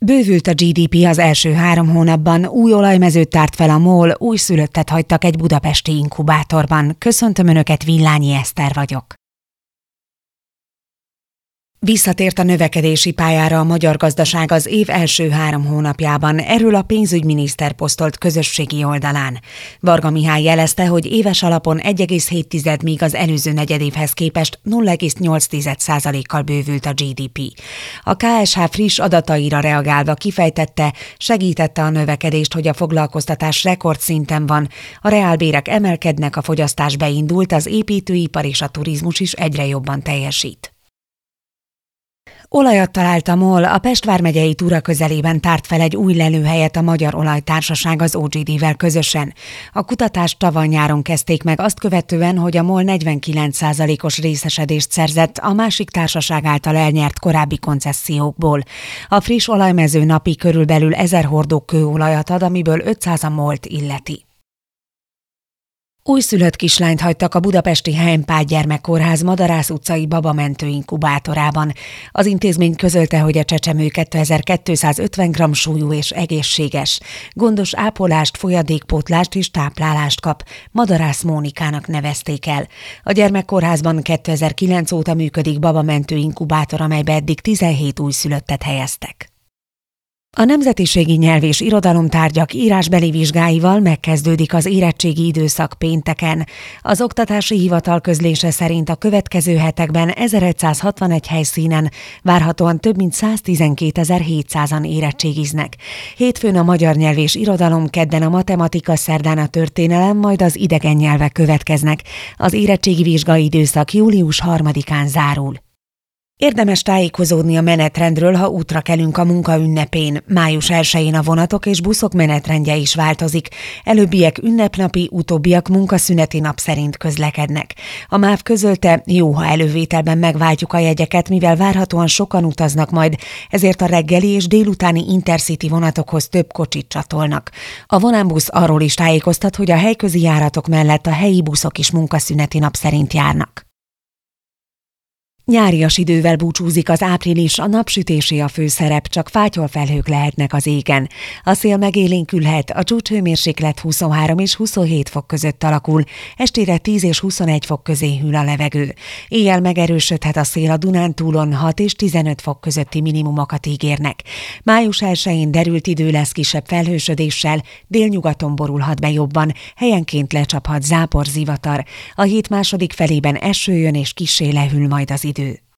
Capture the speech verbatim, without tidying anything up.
Bővült a gé dé pé az első három hónapban, új olajmezőt tárt fel a MOL, újszülöttet hagytak egy budapesti inkubátorban. Köszöntöm Önöket, Villányi Eszter vagyok. Visszatért a növekedési pályára a magyar gazdaság az év első három hónapjában, erről a pénzügyminiszter posztolt közösségi oldalán. Varga Mihály jelezte, hogy éves alapon egy egész hét, míg az előző negyedévhez képest nulla egész nyolc százalékkal bővült a gé dé pé. A ká es há friss adataira reagálva kifejtette, segítette a növekedést, hogy a foglalkoztatás rekordszinten van, a reálbérek emelkednek, a fogyasztás beindult, az építőipar és a turizmus is egyre jobban teljesít. Olajat talált a MOL, a Pest vármegyei Tura közelében tárt fel egy új lelőhelyet a Magyar Olajtársaság az o gé dé-vel közösen. A kutatást tavaly nyáron kezdték meg, azt követően, hogy a MOL negyvenkilenc százalékos részesedést szerzett a másik társaság által elnyert korábbi koncessziókból. A friss olajmező napi körülbelül ezer hordó kőolajat ad, amiből ötszáz a MOL-t illeti. Újszülött kislányt hagytak a budapesti Heimpál Gyermekkórház Madarász utcai babamentő inkubátorában. Az intézmény közölte, hogy a csecsemő kétezer-kétszázötven gramm súlyú és egészséges. Gondos ápolást, folyadékpótlást és táplálást kap. Madarász Mónikának nevezték el. A gyermekkórházban kétezer-kilenc óta működik babamentő inkubátor, amelybe eddig tizenhét újszülöttet helyeztek. A nemzetiségi nyelv és irodalomtárgyak írásbeli vizsgáival megkezdődik az érettségi időszak pénteken. Az oktatási hivatal közlése szerint a következő hetekben ezeregyszázhatvanegy helyszínen várhatóan több mint száztizenkétezer-hétszázan érettségiznek. Hétfőn a magyar nyelv és irodalom, kedden a matematika, szerdán a történelem, majd az idegen nyelvek következnek. Az érettségi vizsgai időszak július harmadikán zárul. Érdemes tájékozódni a menetrendről, ha útra kelünk a munka ünnepén. május elsején a vonatok és buszok menetrendje is változik. Előbbiek ünnepnapi, utóbbiak munkaszüneti nap szerint közlekednek. A MÁV közölte, jó, ha elővételben megváltjuk a jegyeket, mivel várhatóan sokan utaznak majd, ezért a reggeli és délutáni intercity vonatokhoz több kocsit csatolnak. A Volánbusz arról is tájékoztat, hogy a helyközi járatok mellett a helyi buszok is munkaszüneti nap szerint járnak. Nyárias idővel búcsúzik az április, a napsütésé a főszerep, csak fátyolfelhők lehetnek az égen. A szél megélénkülhet, a csúcshőmérséklet huszonhárom és huszonhét fok között alakul, estére tíz és huszonegy fok közé hűl a levegő. Éjjel megerősödhet a szél, a Dunántúlon hat és tizenöt fok közötti minimumokat ígérnek. május elsején derült idő lesz kisebb felhősödéssel, délnyugaton borulhat be jobban, helyenként lecsaphat zápor, zivatar. A hét második felében eső jön és kissé lehűl majd az idő.